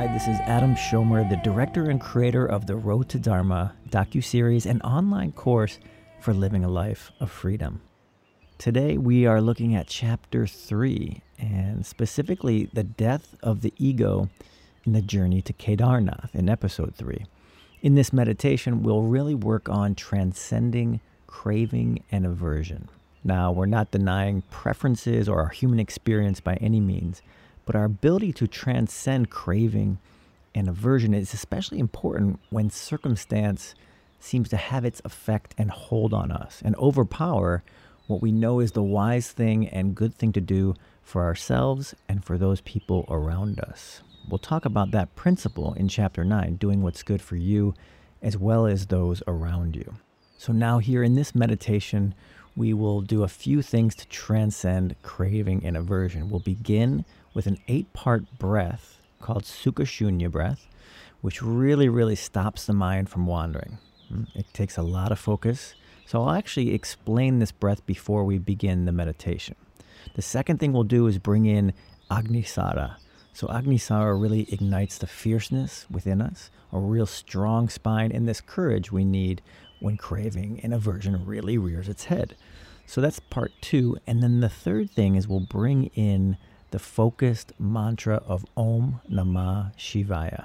This is Adam Schomer, the director and creator of the Road to Dharma docuseries and online course for living a life of freedom. Today we are looking at chapter 3, and specifically the death of the ego in the journey to Kedarnath in episode 3. In this meditation, we'll really work on transcending craving and aversion. Now, we're not denying preferences or our human experience by any means, but our ability to transcend craving and aversion is especially important when circumstance seems to have its effect and hold on us and overpower what we know is the wise thing and good thing to do for ourselves and for those people around us. We'll talk about that principle in chapter 9, doing what's good for you as well as those around you. So now here in this meditation, we will do a few things to transcend craving and aversion. We'll begin with an 8-part breath called Sukha Shunya breath, which really stops the mind from wandering. It takes a lot of focus. So I'll actually explain this breath before we begin the meditation. The second thing we'll do is bring in Agnisara. So Agnisara really ignites the fierceness within us, a real strong spine, and this courage we need when craving and aversion really rears its head. So that's part 2. And then the third thing is we'll bring in the focused mantra of Om Namah Shivaya.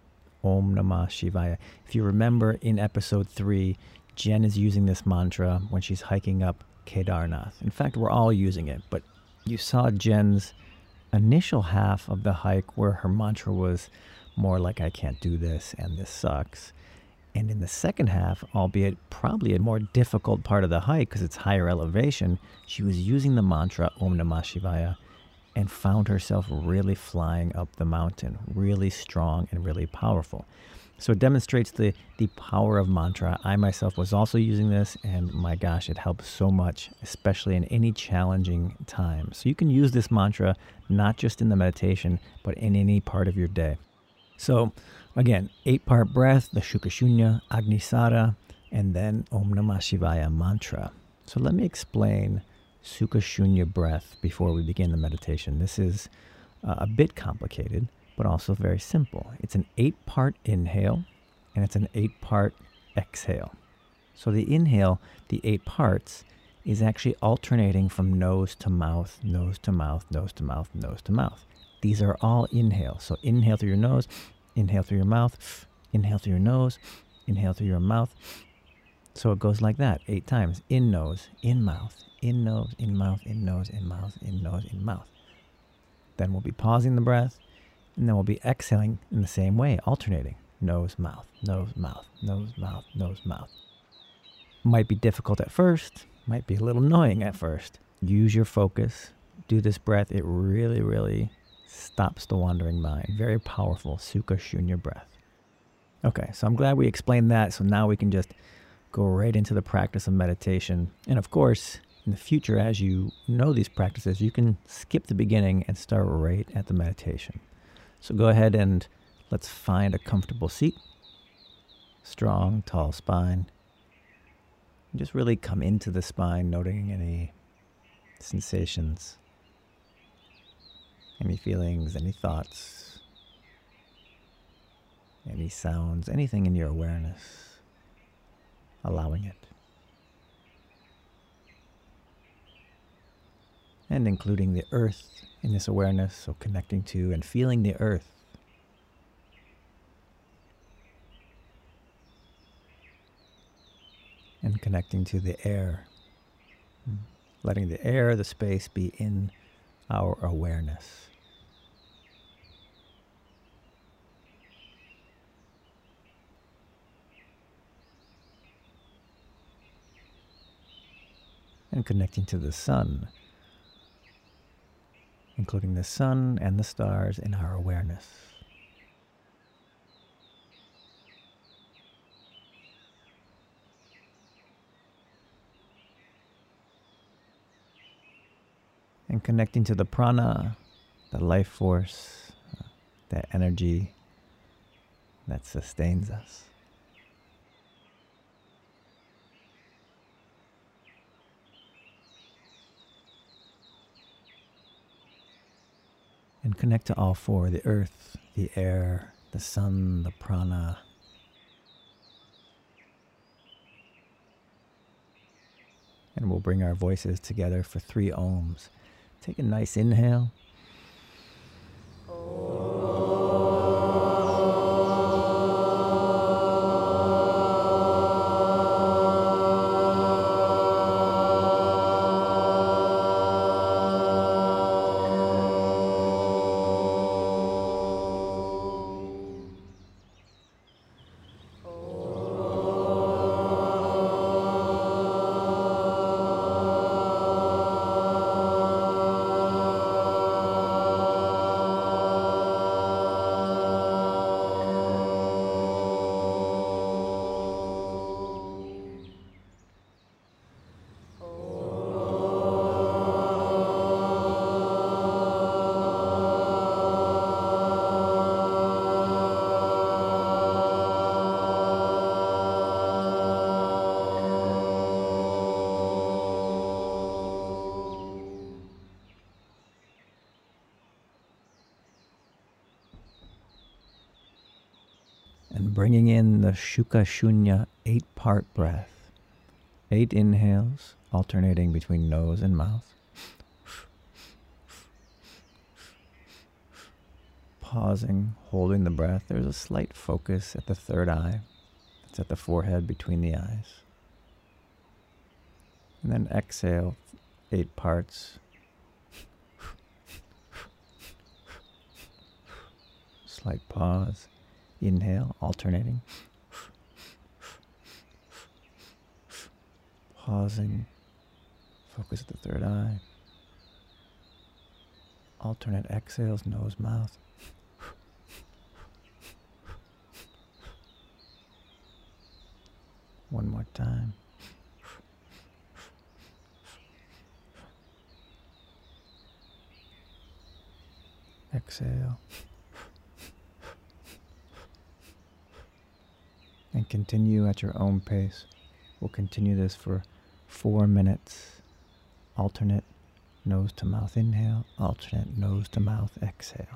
Om Namah Shivaya. If you remember in episode 3, Jen is using this mantra when she's hiking up Kedarnath. In fact, we're all using it, but you saw Jen's initial half of the hike where her mantra was more like, I can't do this and this sucks. And in the second half, albeit probably a more difficult part of the hike because it's higher elevation, she was using the mantra Om Namah Shivaya and found herself really flying up the mountain, really strong and really powerful. So it demonstrates the power of mantra. I myself was also using this, and my gosh, it helps so much, especially in any challenging time. So you can use this mantra not just in the meditation, but in any part of your day. So again, 8-part breath, the Sukha Shunya, Agnisara, and then Om Namah Shivaya mantra. So let me explain Sukha Shunya breath before we begin the meditation. This is a bit complicated, but also very simple. It's an 8-part inhale, and it's an 8-part exhale. So the inhale, the 8 parts, is actually alternating from nose to mouth, nose to mouth, nose to mouth, nose to mouth. These are all inhales. So inhale through your nose, inhale through your mouth, inhale through your nose, inhale through your mouth. So it goes like that 8 times. In nose, in mouth, in nose, in mouth, in nose, in mouth, in nose, in mouth. Then we'll be pausing the breath, and then we'll be exhaling in the same way, alternating. Nose, mouth, nose, mouth, nose, mouth, nose, mouth. Might be difficult at first, might be a little annoying at first. Use your focus. Do this breath. It really stops the wandering mind. Very powerful Sukha Shunya breath. Okay, so I'm glad we explained that. So now we can just go right into the practice of meditation. And of course, in the future, as you know these practices, you can skip the beginning and start right at the meditation. So go ahead and let's find a comfortable seat. Strong, tall spine. And just really come into the spine, noting any sensations, any feelings, any thoughts, any sounds, anything in your awareness, allowing it. And including the earth in this awareness, so connecting to and feeling the earth. And connecting to the air. Letting the air, the space be in our awareness. And connecting to the sun, including the sun and the stars in our awareness. And connecting to the prana, the life force, that energy that sustains us. And connect to all four, the earth, the air, the sun, the prana. And we'll bring our voices together for 3 ohms. Take a nice inhale. And bringing in the Shuka Shunya 8-part breath. 8 inhales, alternating between nose and mouth. Pausing, holding the breath. There's a slight focus at the third eye. It's at the forehead between the eyes. And then exhale, 8 parts. Slight pause. Inhale, alternating. Pausing. Focus at the third eye. Alternate exhales, nose, mouth. One more time. Exhale. And continue at your own pace. We'll continue this for 4 minutes. Alternate nose to mouth inhale, alternate nose to mouth exhale.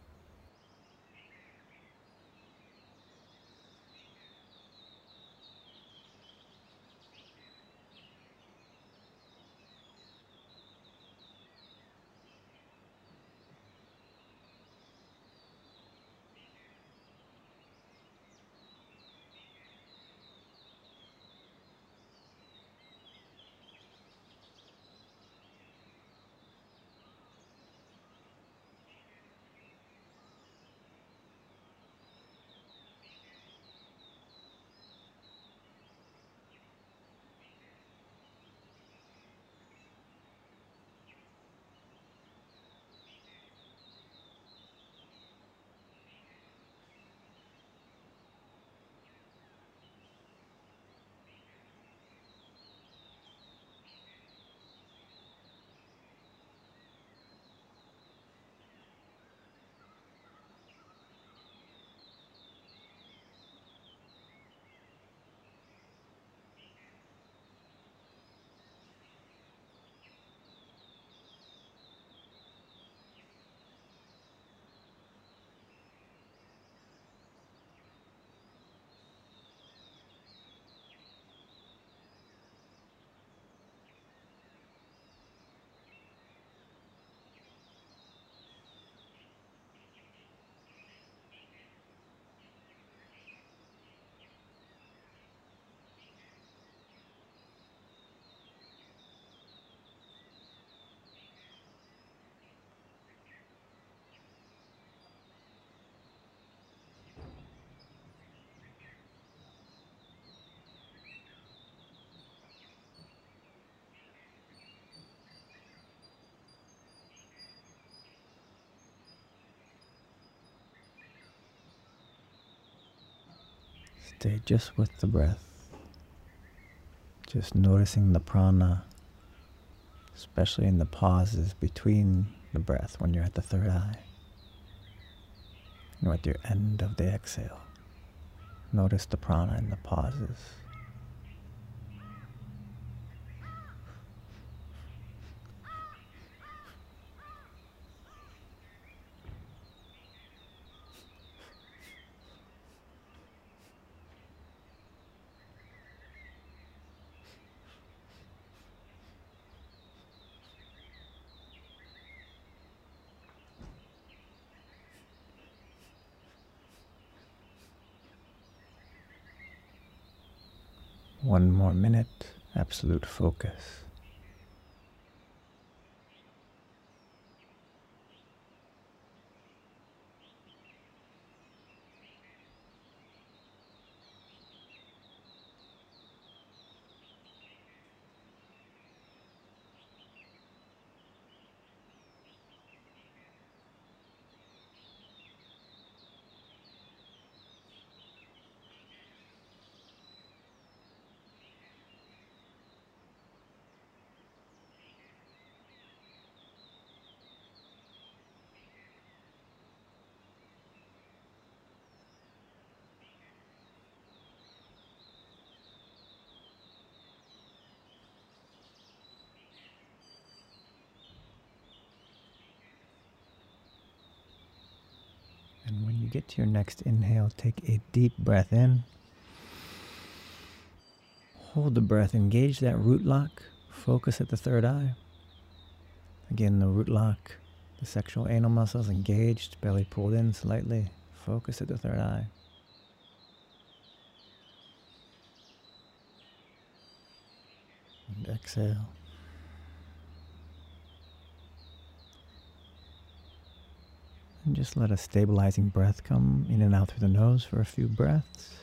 Stay just with the breath. Just noticing the prana, especially in the pauses between the breath when you're at the third eye. And at your end of the exhale, notice the prana in the pauses. One more minute, absolute focus. And when you get to your next inhale, take a deep breath in. Hold the breath, engage that root lock, focus at the third eye. Again, the root lock, the sexual anal muscles engaged, belly pulled in slightly, focus at the third eye. And exhale. And just let a stabilizing breath come in and out through the nose for a few breaths.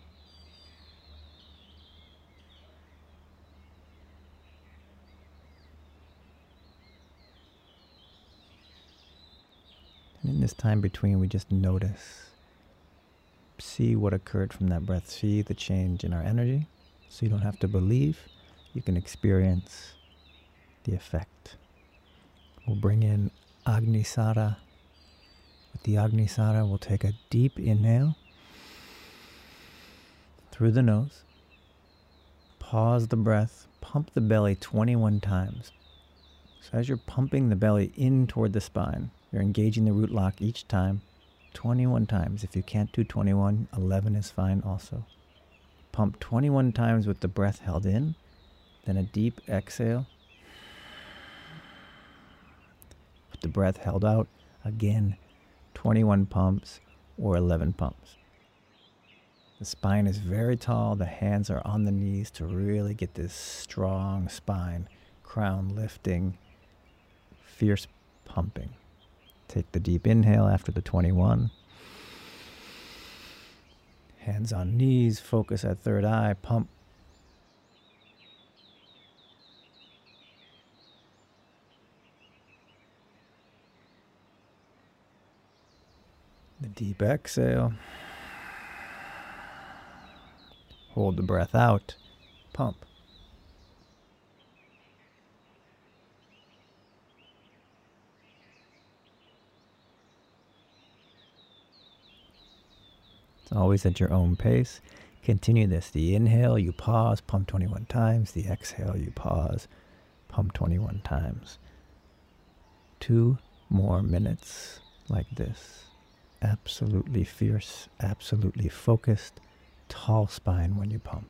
And in this time between, we just notice. See what occurred from that breath. See the change in our energy. So you don't have to believe. You can experience the effect. We'll bring in Agnisara. With the Agnisara, we'll take a deep inhale through the nose. Pause the breath. Pump the belly 21 times. So as you're pumping the belly in toward the spine, you're engaging the root lock each time, 21 times. If you can't do 21, 11 is fine also. Pump 21 times with the breath held in, then a deep exhale. With the breath held out, again, 21 pumps or 11 pumps. The spine is very tall. The hands are on the knees to really get this strong spine, crown lifting, fierce pumping. Take the deep inhale after the 21. Hands on knees, focus at third eye, pump. The deep exhale. Hold the breath out, pump. It's always at your own pace. Continue this. The inhale, you pause, pump 21 times. The exhale, you pause, pump 21 times. 2 more minutes like this. Absolutely fierce, absolutely focused, tall spine when you pump.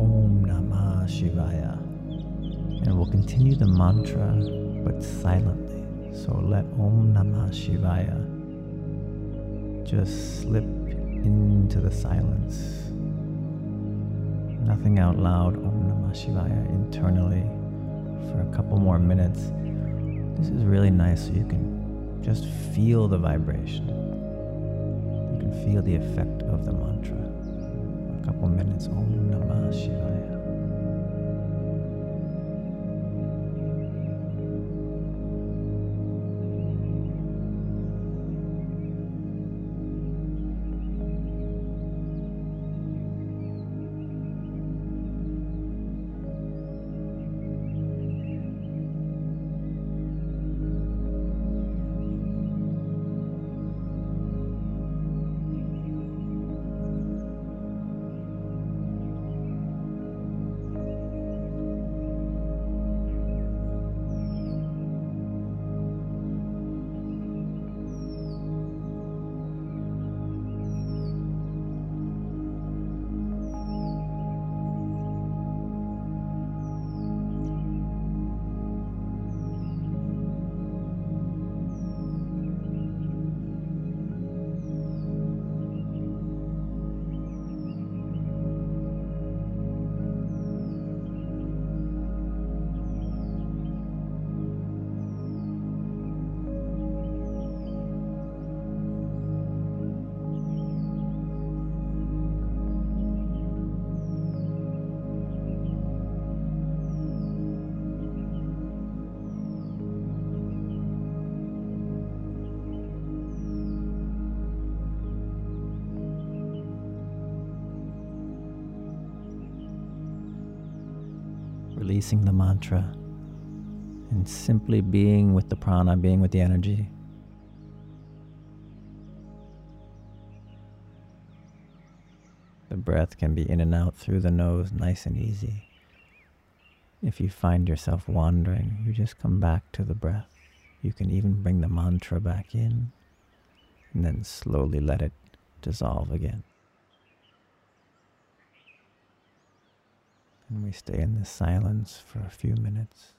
Om Namah Shivaya. And we'll continue the mantra, but silently. So let Om Namah Shivaya just slip into the silence. Nothing out loud, Om Namah Shivaya internally for a couple more minutes. This is really nice so you can just feel the vibration. You can feel the effect of the mantra. A couple minutes, Om Namah Shivaya. Releasing the mantra and simply being with the prana, being with the energy. The breath can be in and out through the nose, nice and easy. If you find yourself wandering, you just come back to the breath. You can even bring the mantra back in and then slowly let it dissolve again. And we stay in this silence for a few minutes.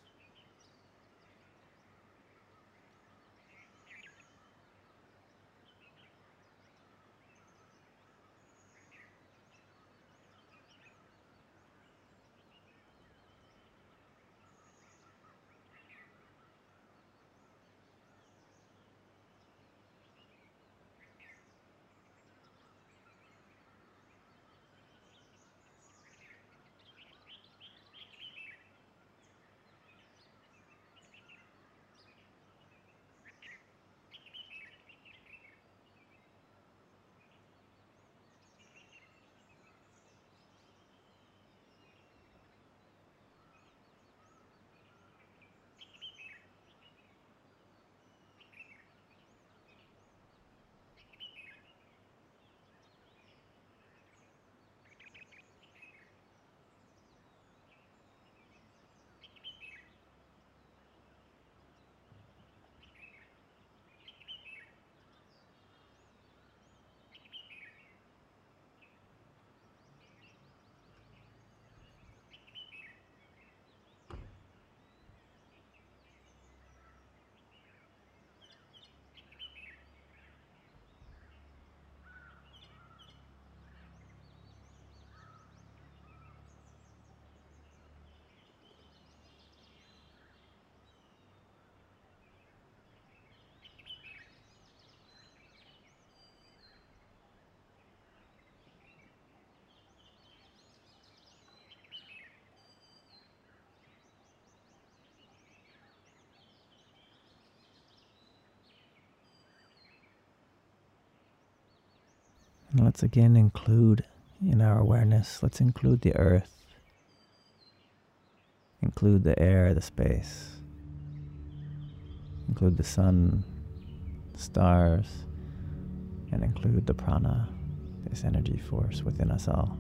And let's again include in our awareness, let's include the earth, include the air, the space, include the sun, the stars, and include the prana, this energy force within us all.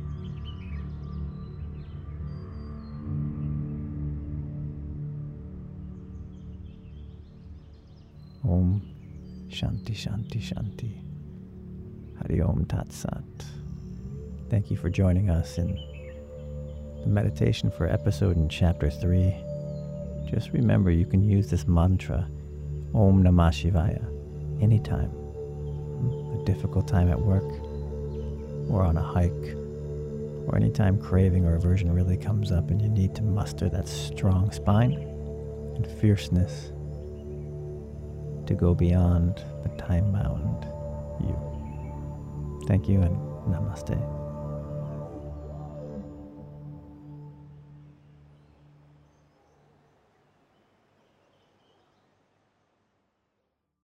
Om Shanti Shanti Shanti. Hari Om Tat Sat. Thank you for joining us in the meditation for episode in chapter 3. Just remember you can use this mantra, Om Namah Shivaya, anytime. A difficult time at work, or on a hike, or anytime craving or aversion really comes up and you need to muster that strong spine and fierceness to go beyond the time-bound you. Thank you and namaste.